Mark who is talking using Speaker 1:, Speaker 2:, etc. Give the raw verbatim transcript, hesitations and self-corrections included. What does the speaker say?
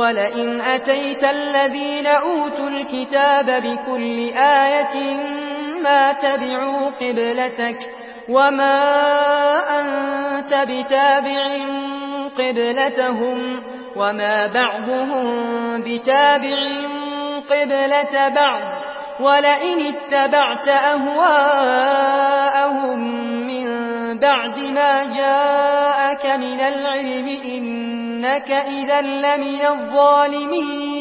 Speaker 1: ولئن أتيت الذين أوتوا الكتاب بكل آية ما تبعوا قبلتك وما أنت بتابع قبلتهم وما بعضهم بتابع قبلة بعض ولئن اتبعت أهواءهم من بعد ما جاءك من العلم إنك إذا لمن الظالمين